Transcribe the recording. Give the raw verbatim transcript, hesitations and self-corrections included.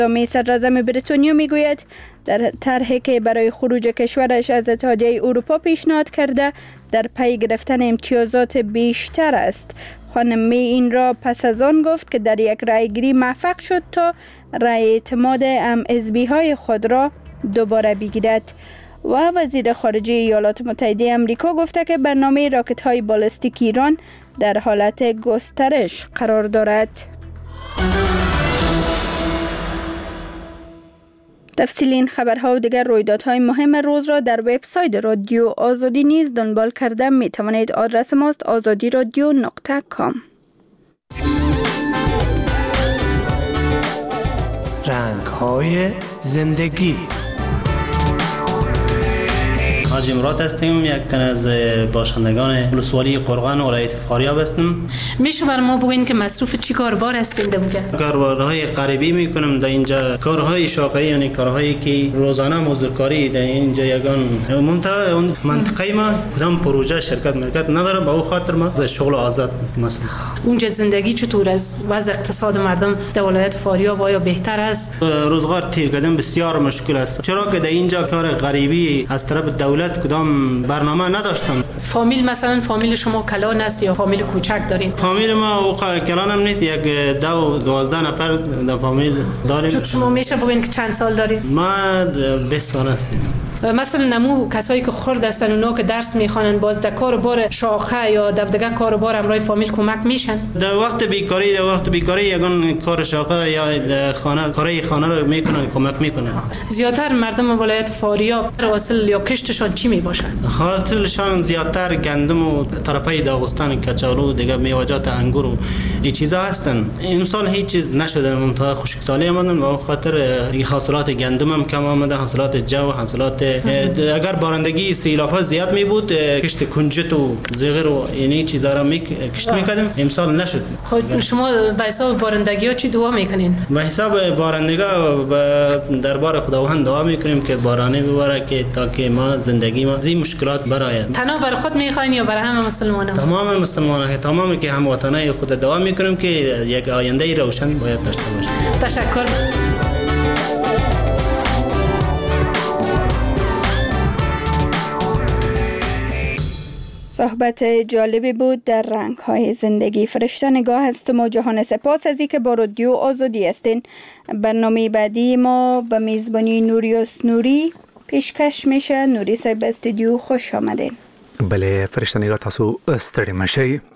نظام صدراعظم بریتانیا میگوید در طرحی که برای خروج کشورش از اتحادیه اروپا پیشنهاد کرده در پی گرفتن امتیازات بیشتر است. خانم می این را پس از آن گفت که در یک رای گیری موفق شد تا رای اعتماد ام حزبی های خود را دوباره بگیرد. و وزیر خارجه ایالات متحده آمریکا گفته که برنامه راکت های بالستیک ایران در حالت گسترش قرار دارد. تفصیل این خبرها و دیگر رویدادهای مهم روز را در وبسایت رادیو آزادی نیز دنبال کرده می توانید. آدرس ماست آزادی رادیو نقطه کام. رنگ‌های زندگی. حاجی مراد هستیم، یک تن از باشندگان ولسوالی قرغن و ولایت فاریاب هستم. میشه بر ما بگین که مصروف چی کاربار هستین در اونجا؟ کاربارهای غریبی میکنم در اینجا، کارهای شاقی، یعنی کارهایی که روزانه مزدورکاری در اینجا یگان منطقه اون منطقه ما کدام پروژه شرکت مرکت نداره، به اون خاطر ما از شغل آزاد مثلا. اونجا زندگی چطور است؟ وضع اقتصاد مردم در ولایت فاریاب آیا بهتر است؟ روزگار تیر کردن بسیار مشکل است، چرا که در اینجا کار غریبی از طرف دولت کدام برنامه نداشتم. فامیل مثلا فامیل شما کلان است یا فامیل کوچک دارین؟ فامیل ما اوقا کلان هم نیست، یک دو دوازده نفر در فامیل داریم. شما میشه بگین که چند سال دارین؟ ما بیست سال هستیم. مثلا نمو کسایی که خرد هستن اونا که درس میخوانن باز در کاربار شاخه یا در دیگه کاربار همراه فامیل کمک میشن؟ در وقت بیکاری در وقت بیکاری یگان کار شاخه یا خانه کارای خانه رو میکنن، کمک میکنن. زیاتر مردم ولایت فاریاب حاصل یا کشتشان چی میباشن؟ حاصلشان زیاتر گندم و طرفای داغستان، کچالو، دیگه میوه‌جات انگور و این چیزا هستن. امسال هیچ چیز نشده، منتها خشکسالی آمدن و خاطر این حاصلات گندم هم کم آمده، حاصلات جو، حاصلات اگر بارندگی سیلاب‌ها زیاد می بود کشت کنجد و زغر و اینی چیزا را می کشت می‌کردیم، امسال نشد. خود شما به حساب بارندگی‌ها چی دعا می‌کنین؟ به حساب بارندگی‌ها به دربار خداوند دعا می‌کنیم که بارانی بباره که تا که ما زندگی ما این مشکلات برآید. تنها برای خود می‌خواین یا برای همه مسلمانان؟ تمام مسلمانان، تمامی که هموطنای خود دعا می‌کنیم که یک آینده روشن باید داشته باشه. تشکر. صحبت جالبی بود در رنگ‌های زندگی. فرشته نگاه هستم و جهان سپاس از اینکه با رادیو آزادی هستین. برنامه بعدی ما به میزبانی نوریوس نوری پیشکش میشه. نوری صاحب استودیو خوش آمدین. بله فرشته نگاه، تاسو ستړي مشئ.